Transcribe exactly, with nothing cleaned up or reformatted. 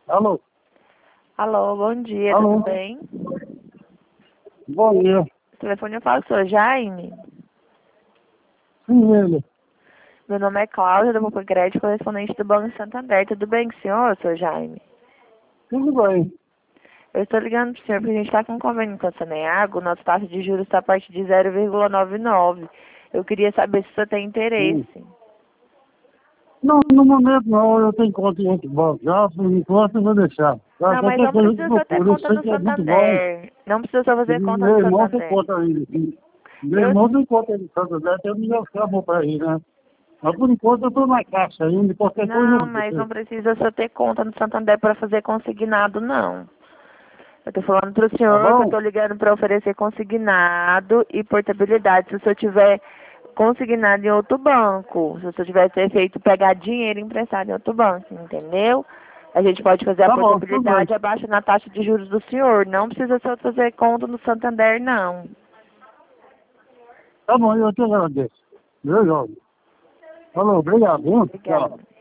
Alô? Alô, bom dia, Alô? tudo bem? Bom dia. O telefone eu falo, sou Jaime. Sim, ele. Meu nome é Cláudia, do Grupo Crédito, correspondente do Banco Santander. Tudo bem com o senhor, sou Jaime? Tudo bem. Eu estou ligando para o senhor porque a gente está com um convênio com a Saneago, nossa taxa de juros está a partir de zero vírgula noventa e nove. Eu queria saber se o senhor tem Sim. interesse. Não, no momento não, eu tenho conta em outro banco já, por enquanto eu vou deixar. Tá? Não, mas Qualquer não coisa eu precisa só ter procuro, eu conta sei no que é muito bom. Santander. Não precisa só E fazer conta meu no irmão tem Santander. conta ainda. E meu Eu, irmão tem conta no Santander, até me chamou para ir, né? Mas por enquanto eu estou na caixa ainda, qualquer coisa não, mas eu não precisa só ter conta no Santander para fazer consignado, não. Eu tô falando pro Tá senhor que eu bom? tô ligando para oferecer consignado e portabilidade. Se o senhor tiver consignado em outro banco, se o senhor tiver ter feito pegar dinheiro emprestado em outro banco, entendeu? A gente pode fazer a Tá bom, tudo bem. portabilidade abaixo na taxa de juros do senhor. Não precisa só fazer conta no Santander, não. Tá bom, eu te agradeço. Viu, Jorge? Falou, obrigado, viu? Tchau. Obrigada.